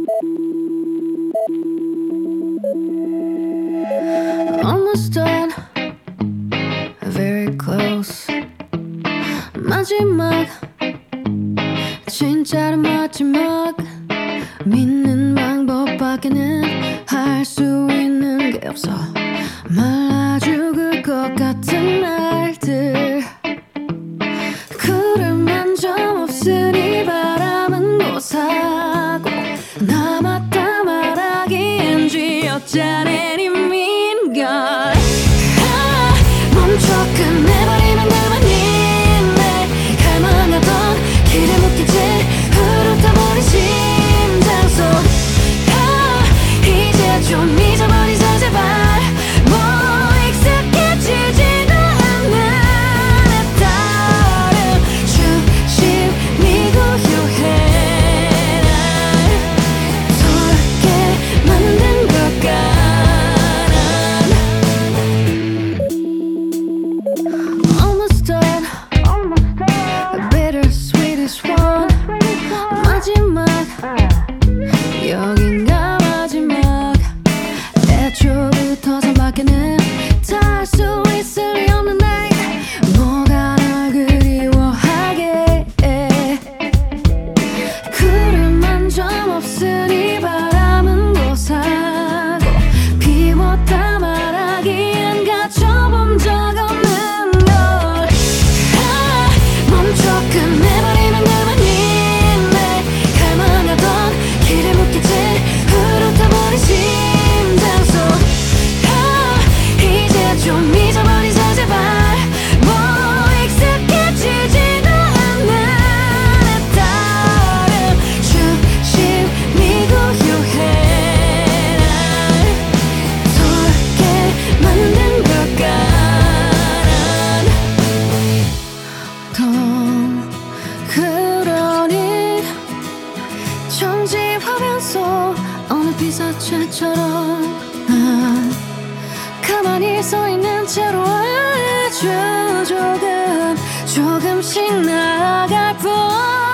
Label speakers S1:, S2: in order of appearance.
S1: Almost done, very close. 마지막, 진짜로 마지막. 믿는 방법밖에는 할 수 있는 게 없어. 말라 죽을 것 같은 날들. 구름 한 점 없으니 바람은 고사하고 남았다 말하기엔 쥐어짜낸 이민걸. 멈춰 끝내버리면 그만이네. 갈망하던 길에 묶이지 흐르다버린 심장 속. 이제 좀 잊어버리자 제발. 뭐 익숙해지지도 않는 내 따름 주심이 고요해. 날 돌게 만든 걸까. 난 Almost done, the bittersweetest one. 마지막, 여긴가 마지막. 애초부터 선밖에는 다 할 수 있을 리 없는 날. 뭐가 널 그리워하게. 구름 한 점 없으니 바람은 고사하고 비웠다 말하기엔 갇혀본 적 없는 걸. 멈춰 끝내버리면 그만이네. 갈망하던 길에 묶이지 흐르다버린 심장 속. 이제 좀 잊어버리자 제발. 뭐 익숙해지지도 않는 내 따름 주심이 고요해. 날 돌게 만든 걸까. 넌 그러니 정지화면 속 어느 피사체처럼 난 가만히 서있는 채로 아주 조금씩 나아갈 뿐.